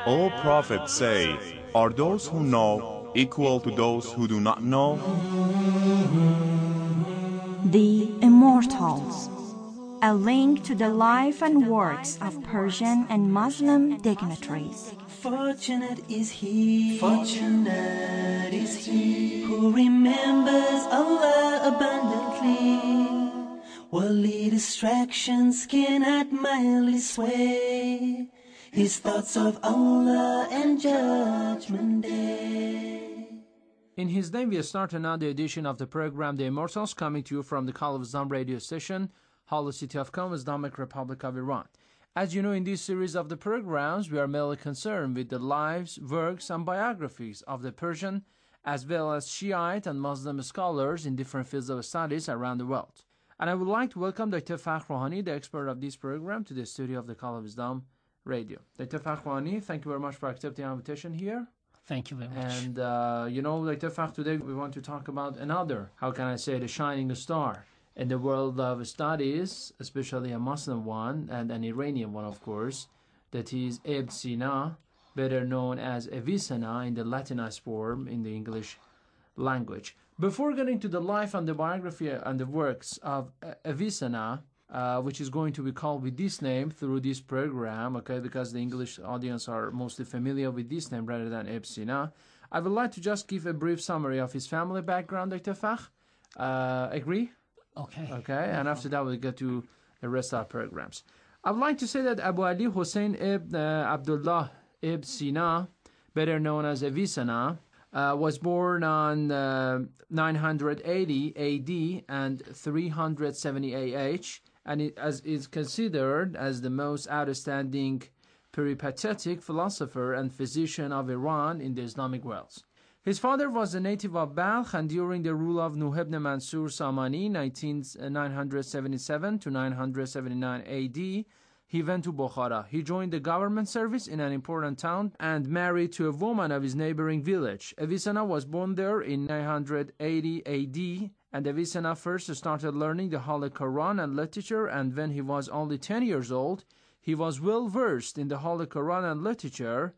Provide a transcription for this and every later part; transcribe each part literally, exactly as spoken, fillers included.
All prophets say, are those who know equal to those who do not know? The Immortals, a link to the life and works of Persian and Muslim dignitaries. Fortunate is he, fortunate is he who remembers Allah abundantly. Worldly distractions cannot mildly sway his thoughts of Allah and Judgment Day. In His name, we start another edition of the program The Immortals, coming to you from the Call of Islam radio station, Holy City of Qom, Islamic Republic of Iran. As you know, in this series of the programs, we are mainly concerned with the lives, works, and biographies of the Persian, as well as Shiite and Muslim scholars in different fields of studies around the world. And I would like to welcome Doctor Fakhr Rouhani, the expert of this program, to the studio of the Call of Islam radio. Doctor Fakhr Rouhani, thank you very much for accepting our invitation here. Thank you very much. And, uh, you know, Doctor Fakhr, today we want to talk about another, how can I say, the shining star in the world of studies, especially a Muslim one and an Iranian one, of course, that is Ibn Sina, better known as Avicenna in the Latinized form in the English language. Before getting to the life and the biography and the works of Avicenna, uh, which is going to be called with this name through this program, okay, because the English audience are mostly familiar with this name rather than Ibn Sina, I would like to just give a brief summary of his family background, Doctor Fakhr. Uh, agree? Okay. Okay, and after that we'll get to the rest of our programs. I would like to say that Abu Ali Hussein ibn uh, Abdullah ibn Sina, better known as Avicenna, uh, was born on uh, nine hundred eighty A D and three hundred seventy A H, and it, as is considered as the most outstanding peripatetic philosopher and physician of Iran in the Islamic world. His father was a native of Balkh, and during the rule of Nuh ibn Mansur Samani, nine seventy-seven to nine seventy-nine A D, he went to Bukhara. He joined the government service in an important town and married to a woman of his neighboring village. Avicenna was born there in nine eighty A D, and Avicenna first started learning the Holy Quran and literature, and when he was only ten years old, he was well versed in the Holy Quran and literature,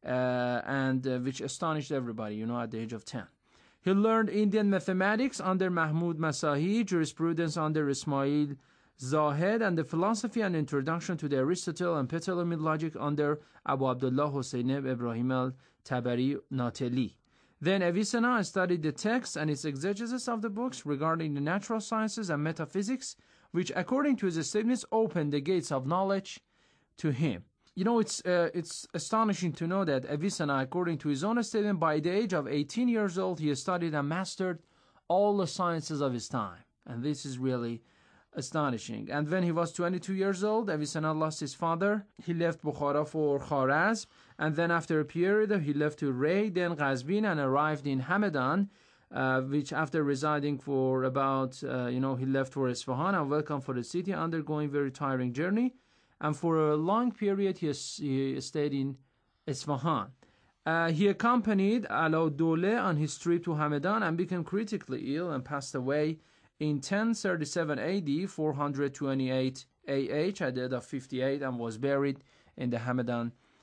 Uh, and uh, which astonished everybody, you know, at the age of ten. He learned Indian mathematics under Mahmud Masahi, jurisprudence under Ismail Zahed, and the philosophy and introduction to the Aristotle and Ptolemaic logic under Abu Abdullah Hussein Ibrahim al-Tabari Nateli. Then Avicenna studied the texts and its exegesis of the books regarding the natural sciences and metaphysics, which, according to his statements, opened the gates of knowledge to him. You know, it's uh, it's astonishing to know that Avicenna, according to his own statement, by the age of eighteen years old, he studied and mastered all the sciences of his time. And this is really astonishing. And when he was twenty-two years old, Avicenna lost his father. He left Bukhara for Kharazm, and then after a period, he left to Ray, then Qazvin, and arrived in Hamadan, uh, which after residing for about, uh, you know, he left for Isfahan and welcome for the city, undergoing very tiring journey. And for a long period, he, he stayed in Isfahan. Uh, he accompanied Alauddoleh on his trip to Hamadan and became critically ill and passed away in ten thirty-seven A D, four hundred twenty-eight A H, at the age of fifty-eight, and was buried in the Hamadan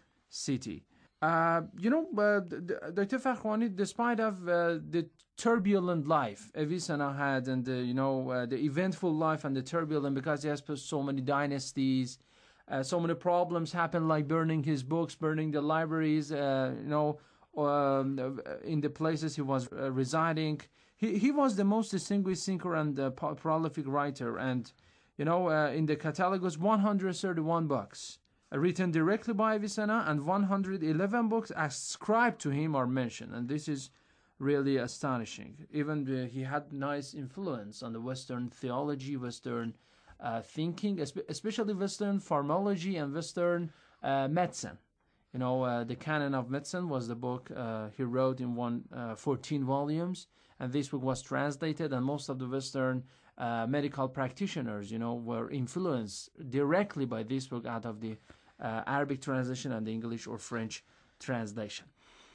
city. Uh, you know, uh, Doctor Fakhr Rouhani, despite of uh, the turbulent life Avicenna had, and the, you know, uh, the eventful life and the turbulent, because he has so many dynasties, Uh, so many problems happened, like burning his books, burning the libraries, uh, you know, um, in the places he was uh, residing. He he was the most distinguished thinker and uh, prolific writer, and, you know, uh, in the catalog was one hundred thirty-one books uh, written directly by Avicenna, and one hundred eleven books ascribed to him are mentioned, and this is really astonishing. Even uh, he had nice influence on the Western theology, Western Uh, thinking, especially Western pharmacology and Western uh, medicine. You know, uh, the Canon of Medicine was the book uh, he wrote in one uh, fourteen volumes, and this book was translated, and most of the Western uh, medical practitioners, you know, were influenced directly by this book out of the uh, Arabic translation and the English or French translation.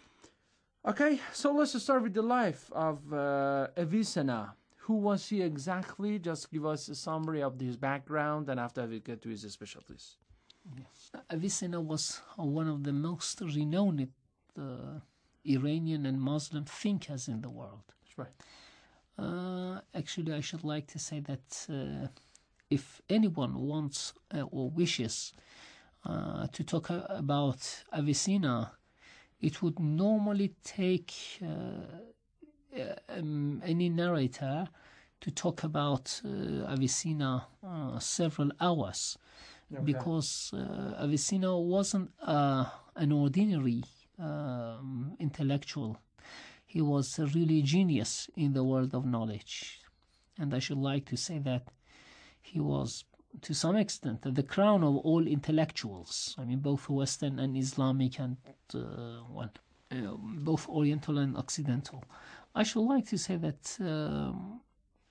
Okay, so let's start with the life of uh, Avicenna. Who was he exactly? Just give us a summary of his background, and after we get to his specialties. Avicenna was one of the most renowned uh, Iranian and Muslim thinkers in the world. That's right. Uh, actually, I should like to say that uh, if anyone wants uh, or wishes uh, to talk uh, about Avicenna, it would normally take uh, um, any narrator to talk about uh, Avicenna uh, several hours, okay. because uh, Avicenna wasn't uh, an ordinary um, intellectual. He was a really genius in the world of knowledge. And I should like to say that he was, to some extent, the crown of all intellectuals. I mean, both Western and Islamic and uh, well, uh, both Oriental and Occidental. I should like to say that um,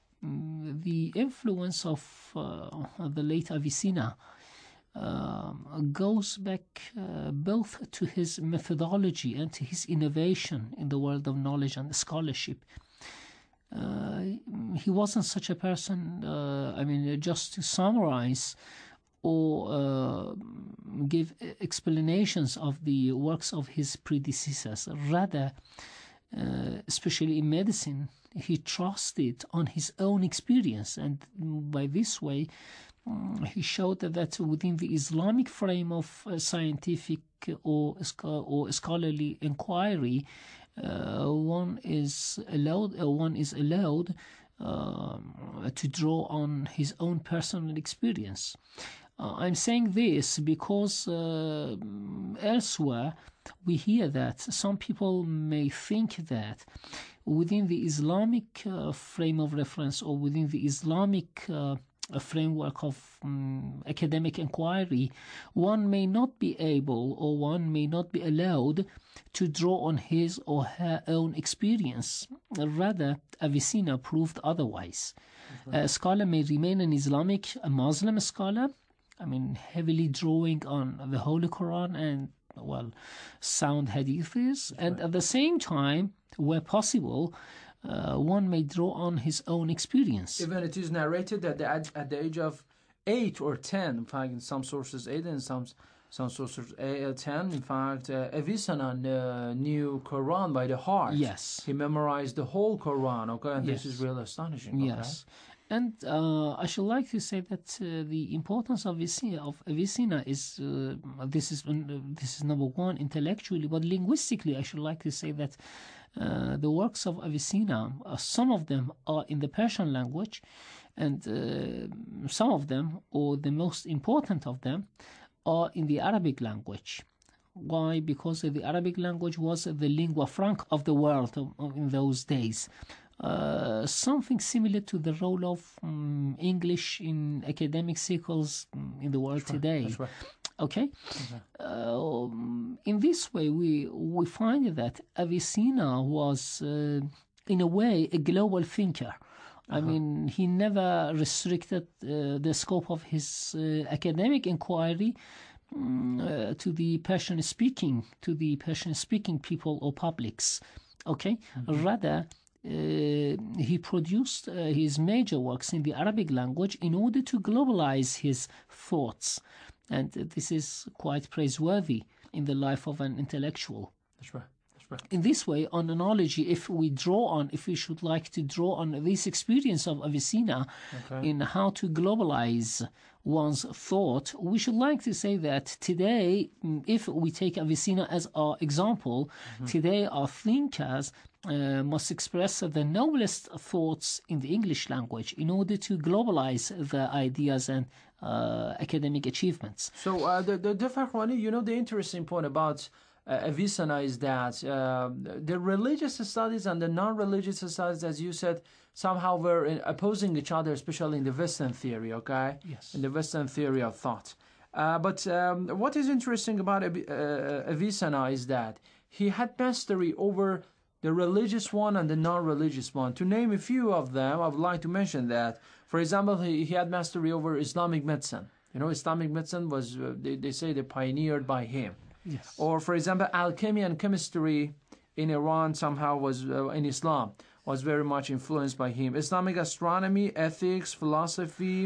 the influence of uh, the late Avicenna Um, goes back uh, both to his methodology and to his innovation in the world of knowledge and scholarship. Uh, he wasn't such a person, uh, I mean, just to summarize or uh, give explanations of the works of his predecessors. Rather, uh, especially in medicine, he trusted on his own experience, and by this way, he showed that within the Islamic frame of uh, scientific or or scholarly inquiry, uh, one is allowed uh, one is allowed um, to draw on his own personal experience. Uh, I'm saying this because uh, elsewhere we hear that some people may think that within the Islamic uh, frame of reference or within the Islamic uh, a framework of um, academic inquiry, one may not be able or one may not be allowed to draw on his or her own experience. Rather, Avicenna proved otherwise. Mm-hmm. A scholar may remain an Islamic, a Muslim scholar, I mean, heavily drawing on the Holy Quran and, well, sound hadiths, and right. at the same time, where possible, Uh, one may draw on his own experience. Even it is narrated that at, at the age of eight or ten, in fact, in some sources eight and some some sources eight, ten, in fact, uh, Avicenna uh, knew Quran by the heart. Yes. He memorized the whole Quran, okay? And yes. this is really astonishing. Okay? Yes. And uh, I should like to say that uh, the importance of Avicenna, of Avicenna is, uh, this is uh, this is number one intellectually, but linguistically I should like to say that Uh, the works of Avicenna, uh, some of them are in the Persian language, and uh, some of them, or the most important of them, are in the Arabic language. Why? Because the Arabic language was the lingua franca of the world in those days. Uh, something similar to the role of um, English in academic circles in the world That's right. today. That's right. Okay? Okay. Uh, in this way, we we find that Avicenna was, uh, in a way, a global thinker. I uh-huh. mean, he never restricted uh, the scope of his uh, academic inquiry um, uh, to the Persian-speaking, to the Persian-speaking people or publics. Okay? Mm-hmm. Rather, uh, he produced uh, his major works in the Arabic language in order to globalize his thoughts. And this is quite praiseworthy in the life of an intellectual. That's right. That's right. In this way, on analogy, if we draw on, if we should like to draw on this experience of Avicenna okay. in how to globalize one's thought, we should like to say that today, if we take Avicenna as our example, mm-hmm. today our thinkers uh, must express the noblest thoughts in the English language in order to globalize the ideas and uh, academic achievements. So uh, the, the, the you know, the interesting point about uh, Avicenna is that uh, the religious studies and the non-religious studies, as you said, somehow were opposing each other, especially in the Western theory, okay? Yes. In the Western theory of thought. Uh, but um, what is interesting about uh, Avicenna is that he had mastery over the religious one and the non-religious one. To name a few of them, I would like to mention that. For example, he, he had mastery over Islamic medicine. You know, Islamic medicine was, uh, they, they say, they pioneered by him. Yes. Or, for example, alchemy and chemistry in Iran somehow was, uh, in Islam, was very much influenced by him. Islamic astronomy, ethics, philosophy,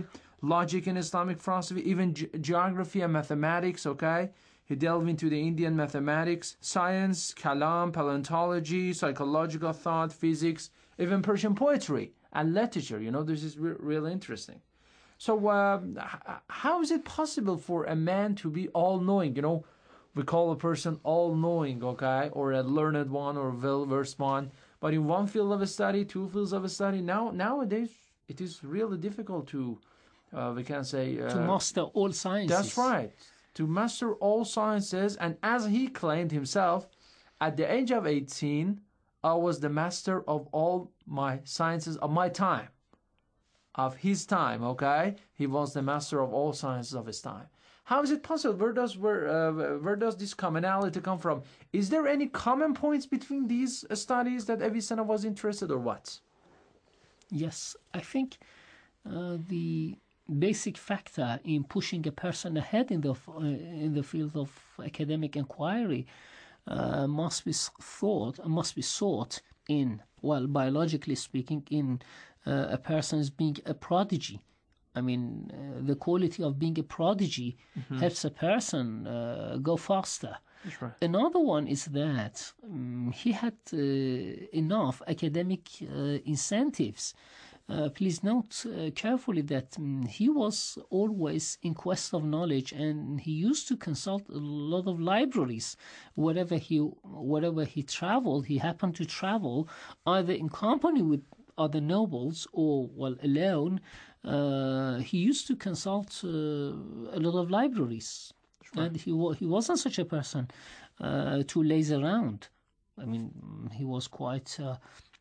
logic in Islamic philosophy, even ge- geography and mathematics, okay? He delved into the Indian mathematics, science, kalam, paleontology, psychological thought, physics, even Persian poetry and literature. You know, this is re- really interesting. So uh, how is it possible for a man to be all-knowing? You know, we call a person all-knowing, okay, or a learned one or a well-versed one. But in one field of study, two fields of study, now nowadays it is really difficult to, uh, we can say... Uh, to master all sciences. That's right. To master all sciences. And as he claimed himself, at the age of eighteen, I was the master of all my sciences of my time. Of his time, okay? He was the master of all sciences of his time. How is it possible? Where does where uh, where does this commonality come from? Is there any common points between these studies that Avicenna was interested, or what? Yes, I think uh, the basic factor in pushing a person ahead in the uh, in the field of academic inquiry uh, must be thought must be sought in, well, biologically speaking, in uh, a person's being a prodigy. I mean, uh, the quality of being a prodigy mm-hmm. helps a person uh, go faster. That's right. Another one is that um, he had uh, enough academic uh, incentives. Uh, please note uh, carefully that um, he was always in quest of knowledge, and he used to consult a lot of libraries wherever he wherever he traveled. He happened to travel either in company with other nobles or, well, alone. Uh, he used to consult uh, a lot of libraries, right. And he wa- he wasn't such a person uh, to laze around. I mean, he was quite uh,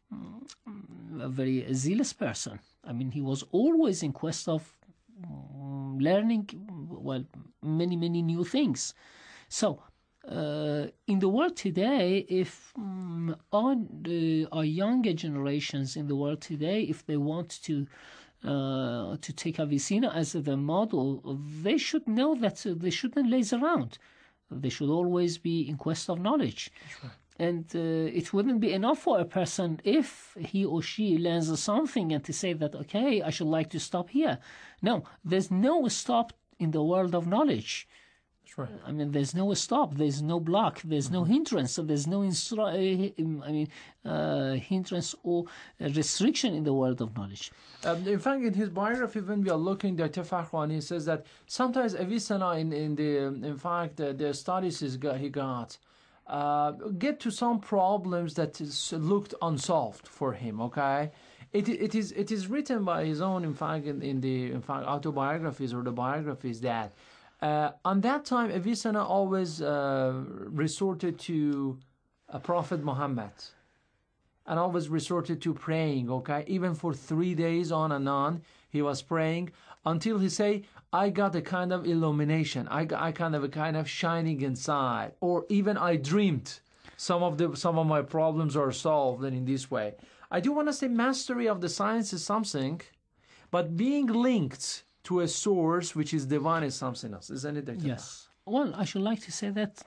a very zealous person. I mean, he was always in quest of um, learning, well, many, many new things. So, uh, in the world today, if um, our, uh, our younger generations in the world today, if they want to uh, to take Avicenna as their model, they should know that uh, they shouldn't laze around. They should always be in quest of knowledge. Right. And uh, it wouldn't be enough for a person if he or she learns something and to say that, okay, I should like to stop here. No, there's no stop in the world of knowledge. That's right. I mean, there's no stop, there's no block, there's mm-hmm. no hindrance, so there's no instru- I mean, uh, hindrance or restriction in the world of knowledge. Um, in fact, in his biography, when we are looking at Tefakwan, he says that sometimes Avicenna, in, in the, in fact, uh, the studies he got, he got uh, get to some problems that is looked unsolved for him. Okay, it it is it is written by his own, in fact, in, in the in fact autobiographies or the biographies that. Uh, on that time, Avicenna always uh, resorted to uh, Prophet Muhammad and always resorted to praying, okay? Even for three days on and on, he was praying until he say, I got a kind of illumination. I got I kind of a kind of shining inside. Or even I dreamed some of the some of my problems are solved, and in this way. I do want to say mastery of the science is something, but being linked to a source which is divine is something else, isn't it? Doctor? Yes. Well, I should like to say that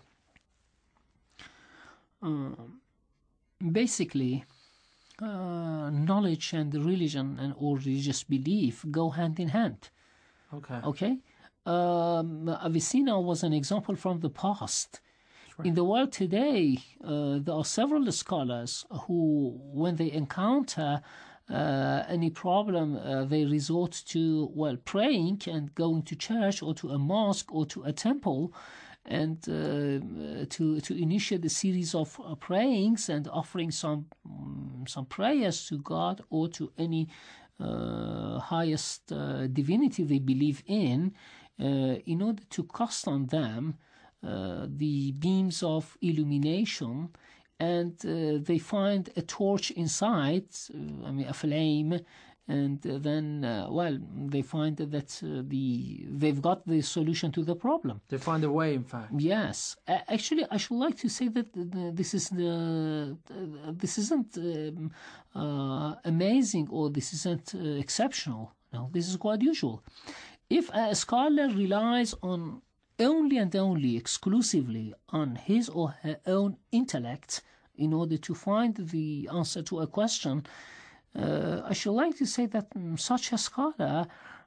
um, basically uh, knowledge and religion and or religious belief go hand in hand. Okay. Okay. Um, Avicenna was an example from the past. Right. In the world today, uh, there are several scholars who, when they encounter Uh, any problem, uh, they resort to, well, praying and going to church or to a mosque or to a temple, and uh, to to initiate a series of uh, prayings and offering some um, some prayers to God or to any uh, highest uh, divinity they believe in, uh, in order to cast on them uh, the beams of illumination. And uh, they find a torch inside, uh, I mean, a flame, and uh, then, uh, well, they find that uh, the they've got the solution to the problem. They find a way, in fact. Yes, uh, actually, I should like to say that uh, this is the uh, this isn't um, uh, amazing or this isn't uh, exceptional. No, this is quite usual. If a scholar relies on only and only exclusively on his or her own intellect in order to find the answer to a question, uh, I should like to say that um, such a scholar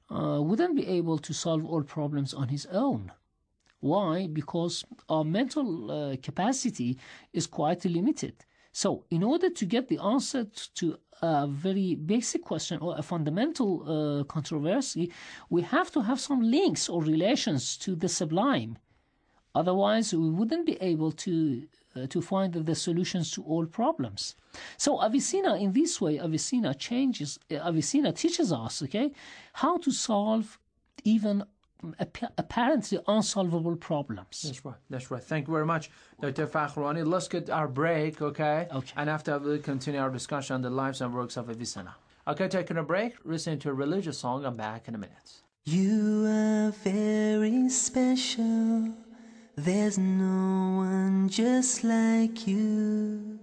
uh, wouldn't be able to solve all problems on his own. Why? Because our mental uh, capacity is quite limited. So in order to get the answer to a very basic question or a fundamental uh, controversy, we have to have some links or relations to the sublime. Otherwise, we wouldn't be able to uh, to find the solutions to all problems. So Avicenna, in this way, Avicenna changes. Uh, Avicenna teaches us, okay, how to solve even ap- apparently unsolvable problems. That's right. That's right. Thank you very much, Doctor Fakhroni. Let's get our break, okay? Okay. And after we'll continue our discussion on the lives and works of Avicenna. Okay, taking a break, listening to a religious song. I'm back in a minute. You are very special. There's no one just like you.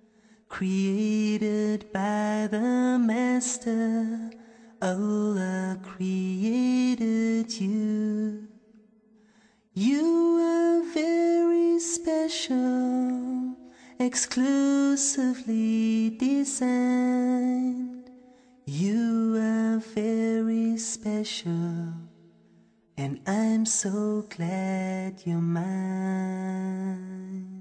Created by the Master, Allah created you. You are very special, exclusively designed. You are very special, and I'm so glad you're mine.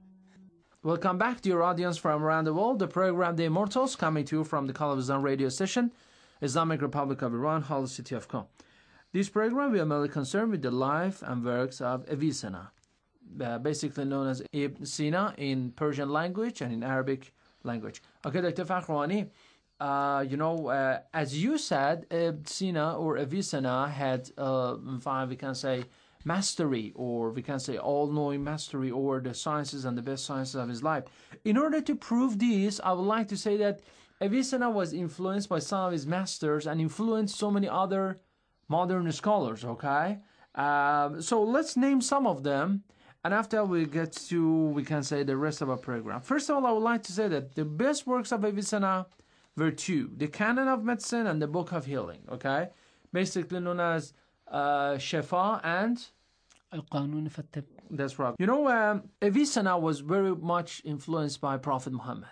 Welcome back, dear audience from around the world. The program The Immortals, coming to you from the Kalabazan radio station, Islamic Republic of Iran, Holy City of Qom. This program we are mainly concerned with the life and works of Avicenna, uh, basically known as Ibn Sina in Persian language and in Arabic language. Okay, Doctor Fakhroni, uh, you know, uh, as you said, Ibn Sina or Avicenna had, uh, in fact, we can say, mastery, or we can say all-knowing mastery over the sciences and the best sciences of his life. In order to prove this, I would like to say that Avicenna was influenced by some of his masters and influenced so many other modern scholars, okay? Um, so let's name some of them, and after we get to, we can say, the rest of our program. First of all, I would like to say that the best works of Avicenna were two: the Canon of Medicine and the Book of Healing, okay? Basically known as uh, Shifa and... القانون فالتب. That's right. You know, um, Avicenna was very much influenced by Prophet Muhammad.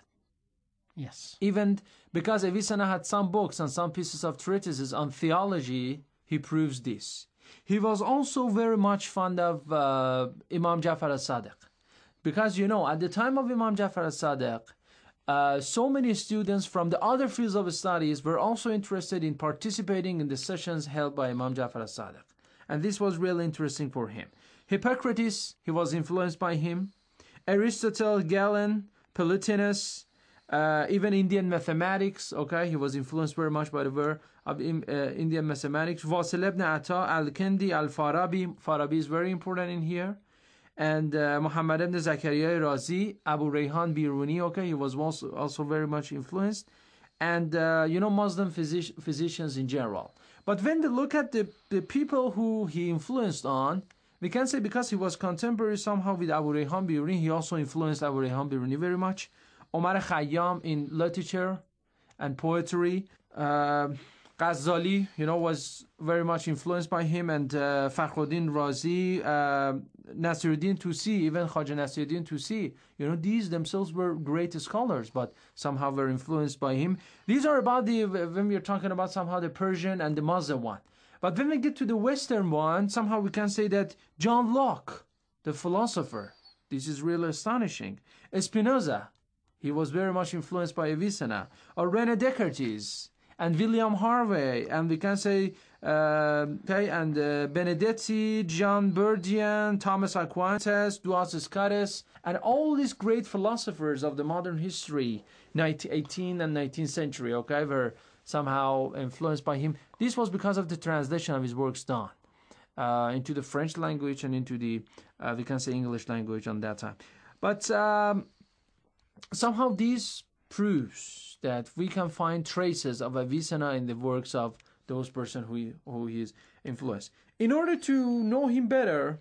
Yes. Even because Avicenna had some books and some pieces of treatises on theology, he proves this. He was also very much fond of uh, Imam Jafar al-Sadiq. Because, you know, at the time of Imam Jafar al-Sadiq, uh, so many students from the other fields of studies were also interested in participating in the sessions held by Imam Jafar al-Sadiq. And this was really interesting for him. Hippocrates, he was influenced by him. Aristotle, Galen, Plotinus, uh, even Indian mathematics, okay, he was influenced very much by the work of uh, Indian mathematics. Wasil ibn Ata, Al-Kindi, Al-Farabi, Farabi is very important in here. And uh, Muhammad ibn Zakaria Razi, Abu Rayhan Biruni, okay, he was also, also very much influenced. And, uh, you know, Muslim physici- physicians in general. But when we look at the, the people who he influenced on, we can say because he was contemporary somehow with Abu Rayhan Biruni, he also influenced Abu Rayhan Biruni very much. Omar Khayyam in literature and poetry. Uh, Ghazali, you know, was very much influenced by him, and uh, Fakhruddin Razi, uh, Nasiruddin Tusi, even Khaja Nasiruddin Tusi, you know, these themselves were great scholars, but somehow were influenced by him. These are about the, when we're talking about somehow the Persian and the Muslim one. But when we get to the Western one, somehow we can say that John Locke, the philosopher, this is really astonishing. Spinoza, he was very much influenced by Avicenna. Or René Descartes, and William Harvey, and we can say, uh, okay, and uh, Benedetti, John Burdian, Thomas Aquinas, Duas Scaris, and all these great philosophers of the modern history, eighteenth and nineteenth century, okay, were somehow influenced by him. This was because of the translation of his works done uh, into the French language and into the, uh, we can say, English language on that time. But um, somehow this proves that we can find traces of Avicenna in the works of those persons who he, who he is influenced. In order to know him better,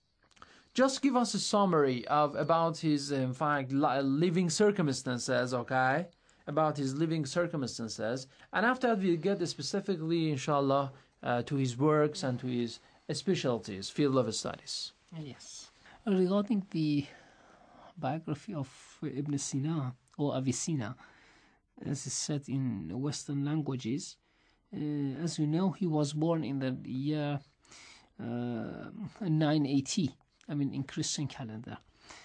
just give us a summary of about his, in fact, living circumstances, okay? About his living circumstances. And after that, we'll get specifically, inshallah, uh, to his works and to his specialties, field of studies. Yes. Regarding the biography of Ibn Sina or Avicenna, as is said in Western languages, uh, as you know, he was born in the year uh, nine eighty, I mean, in Christian calendar,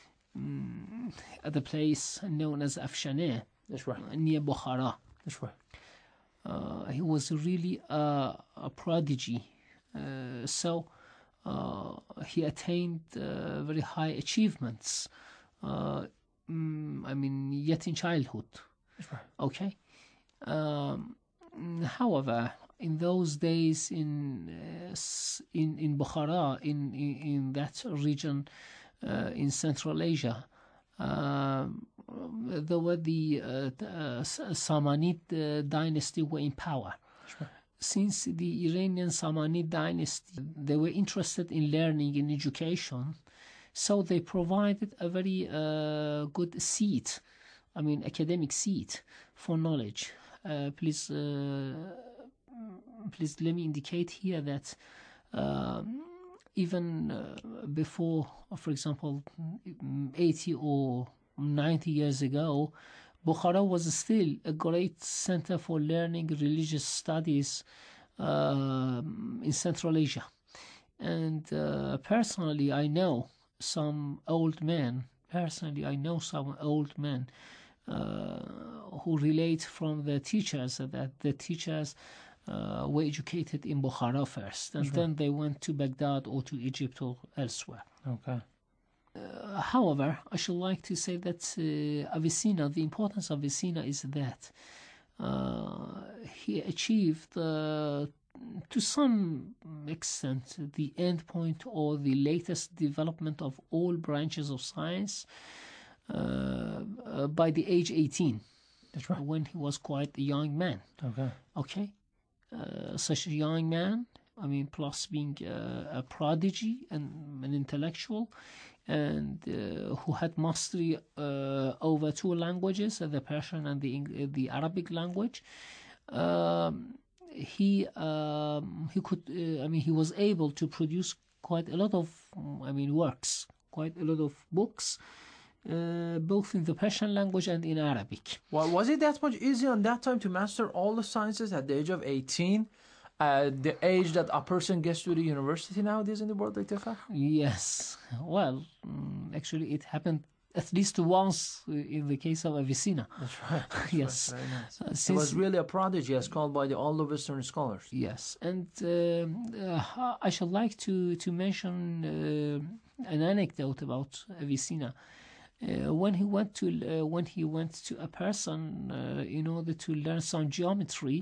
um, at a place known as Afshaneh, That's right. near Bukhara. That's right. Uh, he was really a, a prodigy. Uh, so uh, he attained uh, very high achievements, uh, mm, I mean, yet in childhood. That's right. Okay. Um, however, in those days in uh, s- in in Bukhara, in in, in that region, uh, in Central Asia, um, there were the uh, the, uh, Samanid uh, dynasty were in power. Since the Iranian Samanid dynasty, they were interested in learning and education, so they provided a very uh, good seat, I mean, academic seat for knowledge. Uh, please, uh, please let me indicate here that um, even uh, before, for example, eighty or ninety years ago, Bukhara was still a great center for learning religious studies uh, in Central Asia. And uh, personally, I know some old men, personally, I know some old men uh, who relate from the teachers that the teachers uh, were educated in Bukhara first, and then they went to Baghdad or to Egypt or elsewhere. Okay. Uh, however, I should like to say that uh, Avicenna, the importance of Avicenna is that uh, he achieved, uh, to some extent, the end point or the latest development of all branches of science uh, uh, by the age eighteen. That's right. When he was quite a young man. Okay. Okay, uh, such a young man, I mean, plus being uh, a prodigy and an intellectual, and uh, who had mastery uh, over two languages, uh, the Persian and the Eng- uh, the Arabic language. Um, he um, he could, uh, I mean, he was able to produce quite a lot of, um, I mean, works, quite a lot of books, uh, both in the Persian language and in Arabic. Well, was it that much easier on that time to master all the sciences at the age of eighteen? Uh, the age that a person gets to the university nowadays in the world, like that? Yes. Well, mm, actually, it happened at least once in the case of Avicenna. That's right. That's Yes. Right. Very nice. Uh, He since- was really a prodigy, as called by the, all the Western scholars. Yes, and um, uh, I should like to to mention uh, an anecdote about Avicenna. Uh, when he went to uh, when he went to a person uh, in order to learn some geometry,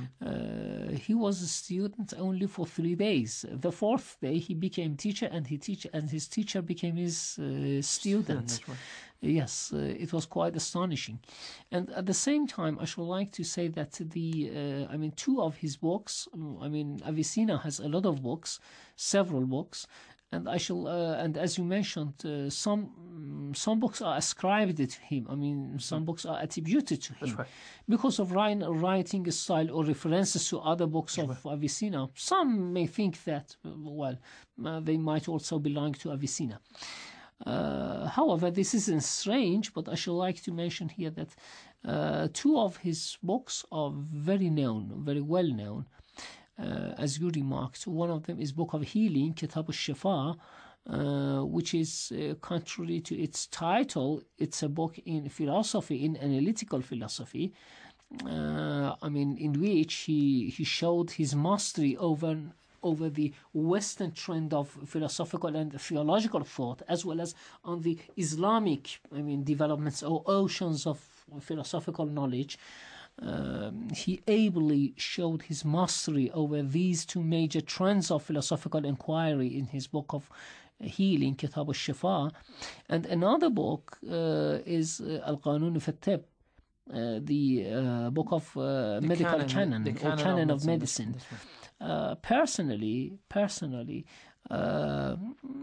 uh, he was a student only for three days. The fourth day, he became teacher, and he teach and his teacher became his uh, student. That's right. Yes, uh, it was quite astonishing. And at the same time, I should like to say that the, uh, I mean, two of his books, I mean, Avicenna has a lot of books, several books, and I shall, uh, and as you mentioned, uh, some some books are ascribed to him. I mean, some books are attributed to him right. because of writing, writing style or references to other books of Avicenna. Some may think that, well, uh, they might also belong to Avicenna. Uh, however, this isn't strange, but I should like to mention here that uh, two of his books are very known, very well known, uh, as you remarked. One of them is Book of Healing, Kitab al-Shifa, uh, which is uh, contrary to its title. It's a book in philosophy, in analytical philosophy. Uh, I mean, in which he he showed his mastery over over the Western trend of philosophical and theological thought, as well as on the Islamic, I mean, developments or oceans of philosophical knowledge. Um, he ably showed his mastery over these two major trends of philosophical inquiry in his book of Healing, Kitab al-Shifa. And another book uh, is uh, Al-Qanun fi al-Tibb, uh, the uh, book of uh, The medical canon, canon, the or canon of canon of medicine. medicine. That's right. Uh, personally, personally, uh,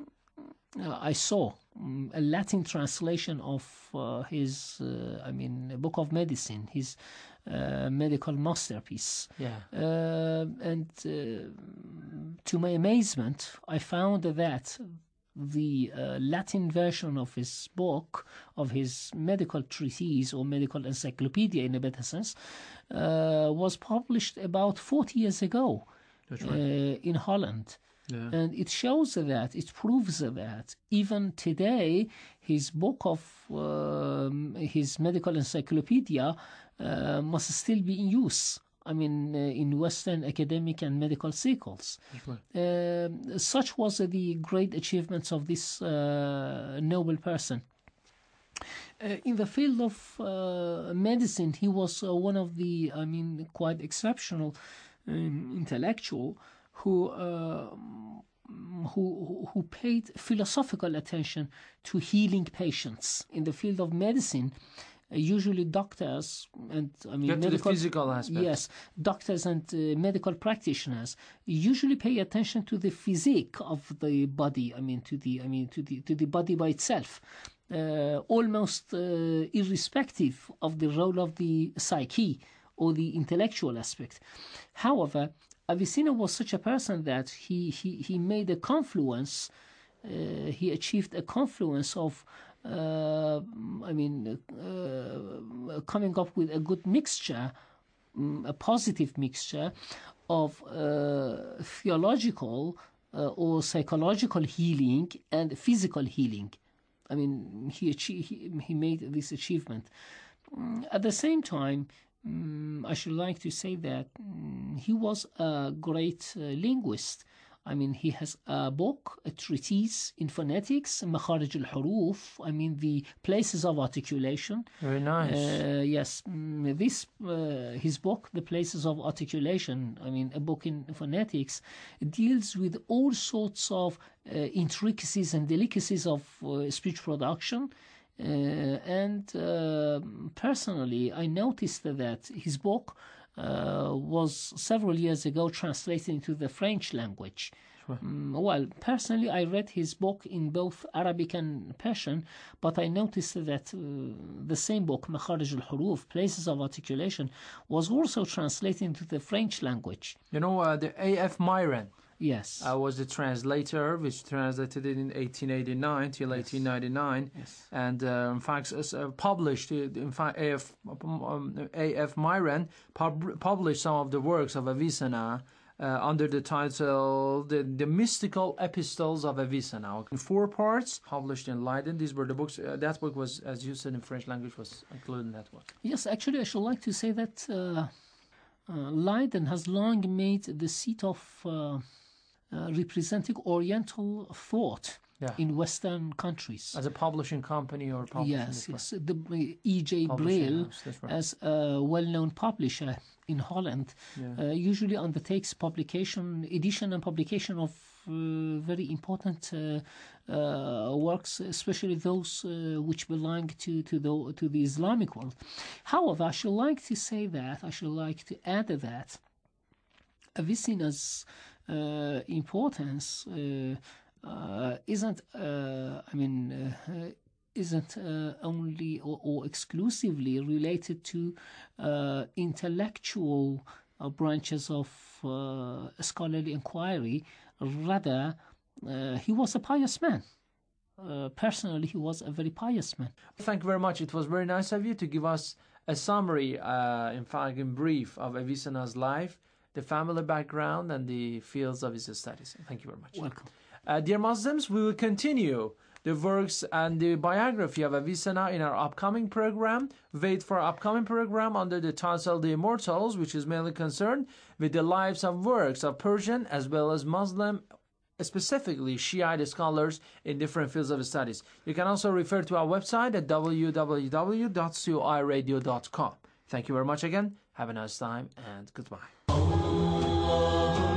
I saw um, a Latin translation of uh, his, uh, I mean, a book of medicine, his uh, medical masterpiece. Yeah. Uh, and uh, to my amazement, I found that the uh, Latin version of his book, of his medical treatise or medical encyclopedia in a better sense, uh, was published about forty years ago. That's right. uh, in Holland. Yeah. And it shows that, it proves that even today, his book of um, his medical encyclopedia uh, must still be in use. I mean, uh, in Western academic and medical circles. Right. Uh, such was uh, the great achievements of this uh, noble person. Uh, in the field of uh, medicine, he was uh, one of the, I mean, quite exceptional um, intellectual who, uh, who who paid philosophical attention to healing patients. In the field of medicine, uh, usually doctors and I mean Get to medical, the physical aspect. Yes, doctors and uh, medical practitioners usually pay attention to the physique of the body. I mean, to the I mean to the to the body by itself. Uh, almost uh, irrespective of the role of the psyche or the intellectual aspect. However, Avicenna was such a person that he, he, he made a confluence, uh, he achieved a confluence of, uh, I mean, uh, coming up with a good mixture, um, a positive mixture of uh, theological uh, or psychological healing and physical healing. I mean, he, achieved, he, he made this achievement. Um, at the same time, um, I should like to say that um, he was a great uh, linguist. I mean, he has a book, a treatise in phonetics, Makharij al-Huruf, I mean, the places of articulation. Very nice. Uh, yes, mm, this, uh, his book, The Places of Articulation, I mean, a book in phonetics, deals with all sorts of uh, intricacies and delicacies of uh, speech production. Uh, and uh, personally, I noticed that his book uh, was several years ago translated into the French language. Sure. Um, well, personally, I read his book in both Arabic and Persian, but I noticed that uh, the same book, Makharij al-Huruf, Places of Articulation, was also translated into the French language. You know, uh, the A F Myron Yes. uh, was the translator, which translated it in eighteen eighty-nine till Yes. eighteen ninety-nine, Yes. and uh, in fact uh, published. In fact, A F um, A F Myron pub- published some of the works of Avicenna uh, under the title "The, the Mystical Epistles of Avicenna." In four parts, published in Leiden. These were the books. Uh, that book was, as you said in French language, was included in that book. Yes, actually, I should like to say that uh, uh, Leiden has long made the seat of uh, uh, representing Oriental thought Yeah. in Western countries. As a publishing company or publishing. Yes, this yes. The uh, E J Publishing Brill, house, that's right. as a well-known publisher in Holland, Yeah. uh, usually undertakes publication, edition and publication of uh, very important uh, uh, works, especially those uh, which belong to to the to the Islamic world. However, I should like to say that I should like to add that Avicenna's uh, importance. Uh, Uh, isn't uh, I mean uh, isn't uh, only or, or exclusively related to uh, intellectual uh, branches of uh, scholarly inquiry. Rather, uh, he was a pious man. Uh, personally, he was a very pious man. Thank you very much. It was very nice of you to give us a summary, uh, in fact, in brief, of Avicenna's life, the family background, and the fields of his studies. Thank you very much. Welcome. Uh, dear Muslims, we will continue the works and the biography of Avicenna in our upcoming program. Wait for our upcoming program under the title The Immortals, which is mainly concerned with the lives and works of Persian as well as Muslim, specifically Shiite scholars in different fields of studies. You can also refer to our website at w w w dot c o i radio dot com. Thank you very much again. Have a nice time and goodbye.